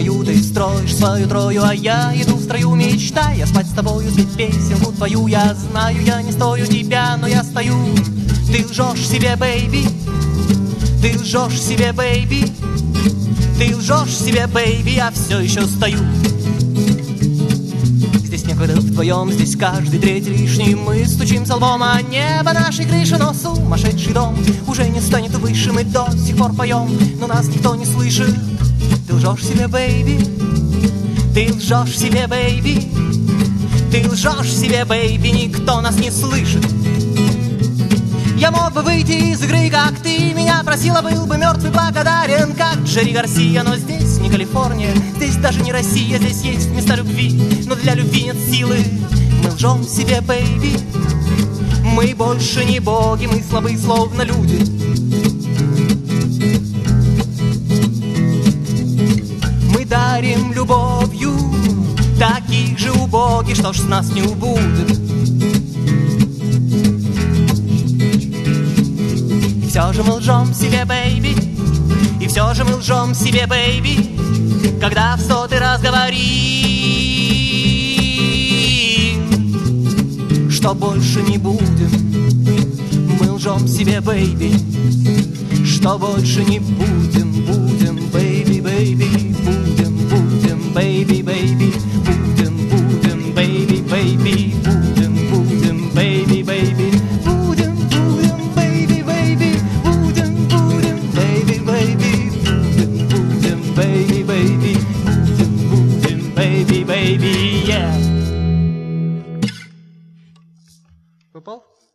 твою, ты строишь свою трою, а я иду в строю, мечтая спать с тобою, спеть песенку твою. Я знаю, я не стою тебя, но я стою. Ты лжешь себе, бэйби, ты лжешь себе, бэйби, ты лжешь себе, бэйби, я все еще стою. Здесь некогда вдвоем, здесь каждый третий лишний. Мы стучимся лбом о небо нашей крыши, но сумасшедший дом уже не станет выше. Мы до сих пор поем, но нас никто не слышит. Ты лжешь себе, бэйби, ты лжешь себе, бэйби, ты лжешь себе, бэйби, никто нас не слышит. Я мог бы выйти из игры, как ты меня просила, был бы мертв и благодарен, как Джерри Гарсия. Но здесь не Калифорния, здесь даже не Россия, здесь есть места любви, но для любви нет силы. Мы лжем себе, бэйби, мы больше не боги, мы слабы, словно люди. Мы дарим любовью таких же убогих, что ж с нас не убудет. И все же мы лжем себе, бэйби, и все же мы лжем себе, бэйби, когда в 100-й раз говорим, что больше не будем. Мы лжем себе, бэйби, что больше не будем. Будем, бэйби, бэйби, будем, будем, бэйби, бэйби, будем, будем, бэйби, бэйби, будем, будем, бэйби, бэйби. Попал?